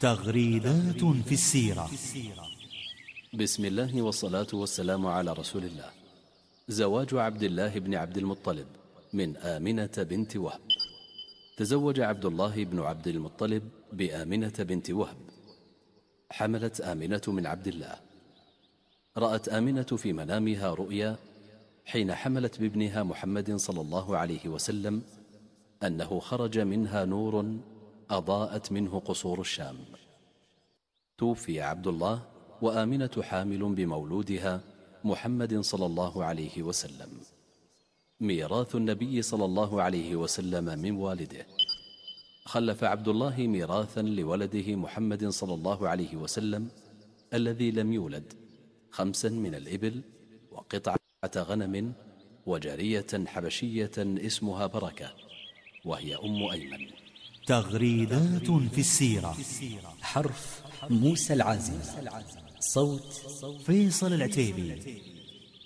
تغريدات في السيرة. بسم الله والصلاة والسلام على رسول الله. زواج عبد الله بن عبد المطلب من آمنة بنت وهب. تزوج عبد الله بن عبد المطلب بآمنة بنت وهب. حملت آمنة من عبد الله. رأت آمنة في منامها رؤيا حين حملت بابنها محمد صلى الله عليه وسلم أنه خرج منها نور أضاءت منه قصور الشام. توفي عبد الله وآمنة حامل بمولودها محمد صلى الله عليه وسلم. ميراث النبي صلى الله عليه وسلم من والده. خلف عبد الله ميراثا لولده محمد صلى الله عليه وسلم الذي لم يولد 5 من الإبل وقطعة غنم وجارية حبشية اسمها بركة وهي أم أيمن. تغريدات في السيرة. حرف موسى العازم، صوت فيصل العتيبي.